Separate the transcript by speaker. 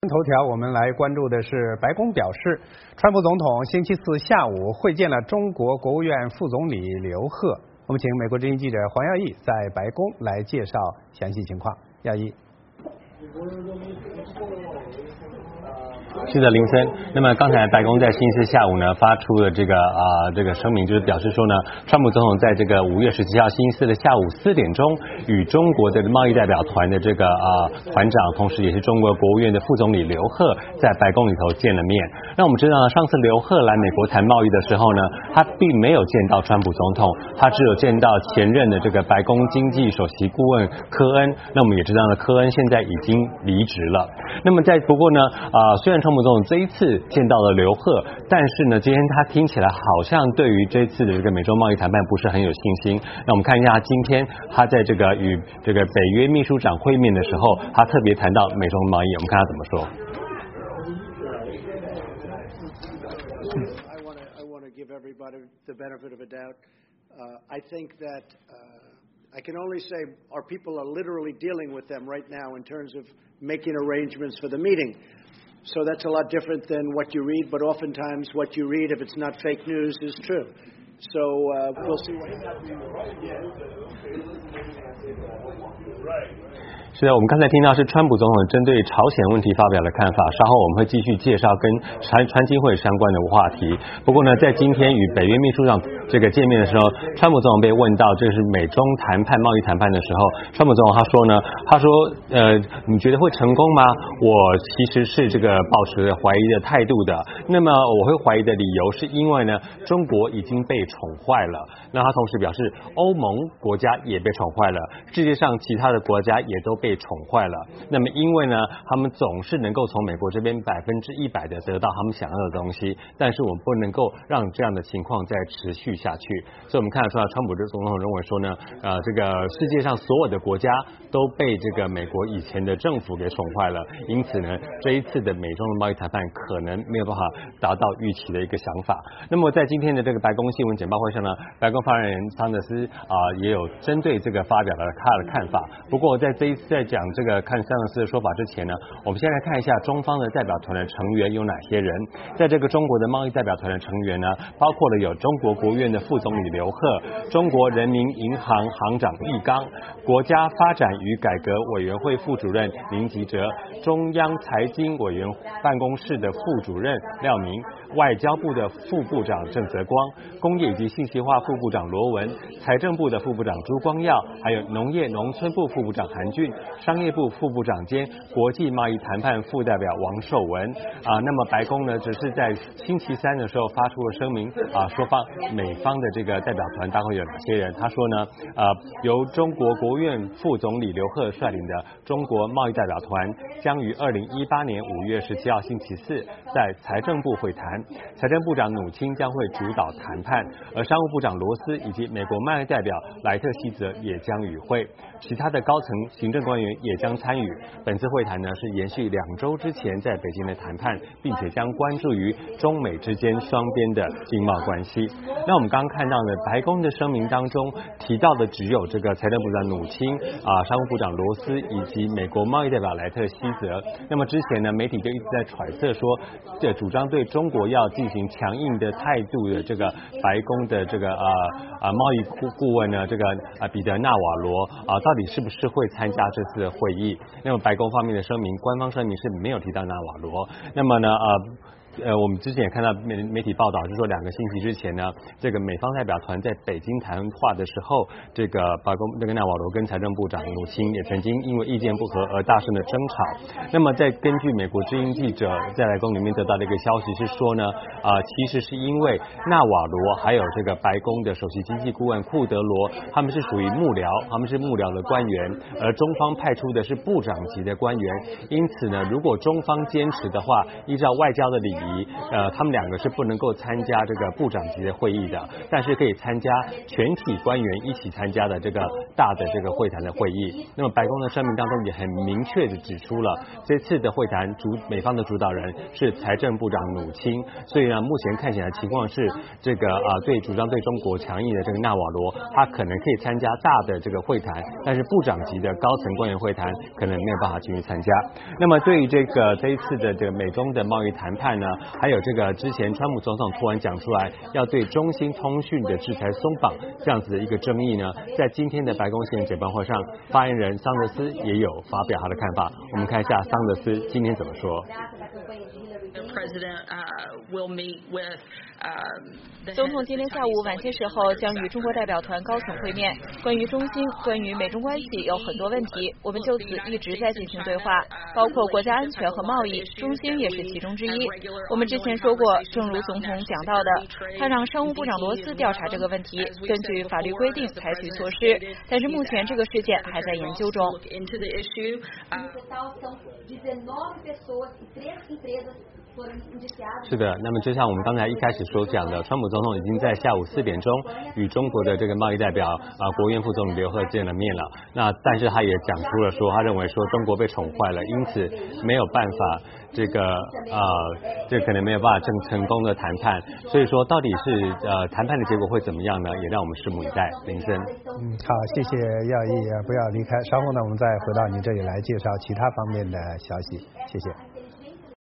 Speaker 1: 头条，我们来关注的是白宫表示，川普总统星期四下午会见了中国国务院副总理刘鹤。我们请美国之音记者黄耀义在白宫来介绍详细情况。耀义。
Speaker 2: 是的，林森。那么刚才白宫在星期四下午呢发出了这个声明，就是表示说呢，川普总统在这个5月17号星期四的下午4点钟，与中国的贸易代表团的这个团长，同时也是中国国务院的副总理刘鹤，在白宫里头见了面。那我们知道呢，上次刘鹤来美国谈贸易的时候呢，他并没有见到川普总统，他只有见到前任的这个白宫经济首席顾问科恩。那我们也知道呢，科恩现在已经离职了。那么不过呢，虽然川普总统这一次见到了刘鹤，但是呢，今天他听起来好像对于这次的这个美中贸易谈判不是很有信心。那我们看一下今天他在这个与这个北约秘书长会面的时候，他特别谈到美中贸易，我们看他怎么说。
Speaker 3: I want to give everybody the benefit of a doubt. I think that I can only say our people are literally dealing with them right now in terms of making arrangements for the meeting. So that's a lot different than what you read, but oftentimes what you read, if it's not fake news, is true. So we'll see what happens.
Speaker 2: 是的，我们刚才听到是川普总统针对朝鲜问题发表的看法，稍后我们会继续介绍跟川金会相关的话题。不过呢，在今天与北约秘书长这个见面的时候，川普总统被问到这是美中贸易谈判的时候，川普总统他说你觉得会成功吗？我其实是这个抱持着怀疑的态度的。那么我会怀疑的理由是因为呢，中国已经被宠坏了。那他同时表示，欧盟国家也被宠坏了，世界上其他的国家也都被宠坏了。那么因为呢，他们总是能够从美国这边100%的得到他们想要的东西，但是我们不能够让这样的情况再持续下去。所以我们看得出来，川普总统认为说呢，这个世界上所有的国家都被这个美国以前的政府给宠坏了，因此呢，这一次的美中的贸易谈判可能没有办法达到预期的一个想法。那么在今天的这个白宫新闻简报会上呢，白宫发言人桑德斯也有针对这个发表了他的看法。不过在这一次在讲这个看桑德斯的说法之前呢，我们先来看一下中方的代表团的成员有哪些人。在这个中国的贸易代表团的成员呢，包括了有中国国务院的副总理刘鹤、中国人民银行行长易纲、国家发展与改革委员会副主任林吉喆、中央财经委员办公室的副主任廖明、外交部的副部长郑泽光、工业以及信息化副部长罗文、财政部的副部长朱光耀，还有农业农村部副部长韩俊、商业部副部长兼国际贸易谈判副代表王寿文。那么白宫呢，只是在星期三的时候发出了声明说美方的这个代表团大概有哪些人。他说呢，由中国国务院副总理刘鹤率领的中国贸易代表团将于2018年5月17号星期四在财政部会谈，财政部长努钦将会主导谈判，而商务部长罗斯以及美国贸易代表莱特希泽也将与会，其他的高层行政官员也将参与。本次会谈呢是延续2周之前在北京的谈判，并且将关注于中美之间双边的经贸关系。那我们刚刚看到呢，白宫的声明当中提到的只有这个财政部长努钦商务部长罗斯以及美国贸易代表莱特希泽。那么之前呢，媒体就一直在揣测说，这主张对中国要进行强硬的态度的这个白宫的这个贸易顾问呢，这个彼得纳瓦罗到底是不是会参加这次的会议？那么白宫方面的声明，官方声明是没有提到纳瓦罗。那么呢我们之前也看到媒体报道，就是说2个星期之前呢，这个美方代表团在北京谈话的时候，这个白宫这个纳瓦罗跟财政部长努钦也曾经因为意见不合而大声的争吵。那么在根据美国之音记者在白宫里面得到的一个消息是说呢，其实是因为纳瓦罗还有这个白宫的首席经济顾问库德罗，他们是属于幕僚，他们是幕僚的官员，而中方派出的是部长级的官员。因此呢，如果中方坚持的话，依照外交的礼仪， 仪，他们2个是不能够参加这个部长级的会议的，但是可以参加全体官员一起参加的这个大的这个会谈的会议。那么白宫的声明当中也很明确的指出了，这次的会谈美方的主导人是财政部长努钦，所以呢，目前看起来情况是这个对主张对中国强硬的这个纳瓦罗，他可能可以参加大的这个会谈，但是部长级的高层官员会谈可能没有办法进去参加。那么对于这一次的这个美中的贸易谈判呢，还有这个之前川普总统突然讲出来要对中兴通讯的制裁松绑这样子的一个争议呢，在今天的白宫新闻简报会上，发言人桑德斯也有发表他的看法。我们看一下桑德斯今天怎么说。
Speaker 4: 总统今天下午晚些时候将与中国代表团高层会面，关于中兴，关于美中关系有很多问题，我们就此一直在进行对话，包括国家安全和贸易，中兴也是其中之一。我们之前说过，正如总统讲到的，他让商务部长罗斯调查这个问题，根据法律规定采取措施，但是目前这个事件还在研究中。
Speaker 2: 是的，那么就像我们刚才一开始所讲的，川普总统已经在下午4点钟与中国的这个贸易代表国务院副总理刘鹤见了面了。那但是他也讲出了说，他认为说中国被宠坏了，因此没有办法这可能没有办法成功的谈判。所以说到底是谈判的结果会怎么样呢？也让我们拭目以待。林森，
Speaker 1: 好，谢谢耀毅，不要离开，稍后呢我们再回到你这里来介绍其他方面的消息，谢谢。